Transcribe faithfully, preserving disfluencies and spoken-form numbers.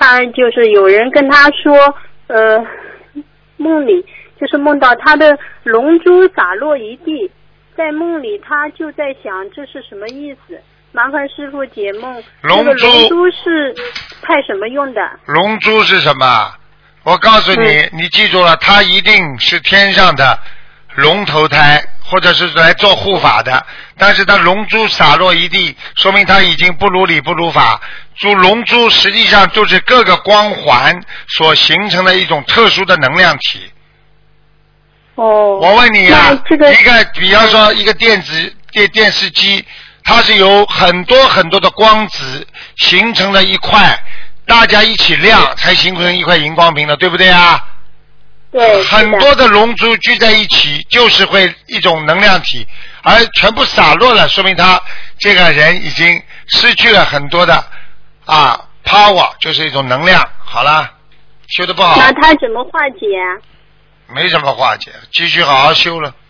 他就是有人跟他说，呃，梦里就是梦到他的龙珠洒落一地，在梦里他就在想这是什么意思？麻烦师傅解梦。 龙珠， 这个龙珠是派什么用的？ 龙珠是什么？我告诉你， 嗯、 你记住了，它一定是天上的龙头胎，或者是来做护法的。但是它龙珠洒落一地，说明它已经不如理不如法。珠龙珠实际上就是各个光环所形成的一种特殊的能量体。 哦。 我问你啊， 这个、 一个比方说一个电子电电视机，它是由很多很多的光子形成了一块。大家一起亮才形成一块荧光屏的，对不对啊？ 对。 很多的龙珠聚在一起，就是会一种能量体，而全部洒落了，说明他这个人已经失去了很多的啊 power， 就是一种能量。好了，修得不好。 那他怎么化解啊？ 没什么化解，继续好好修了。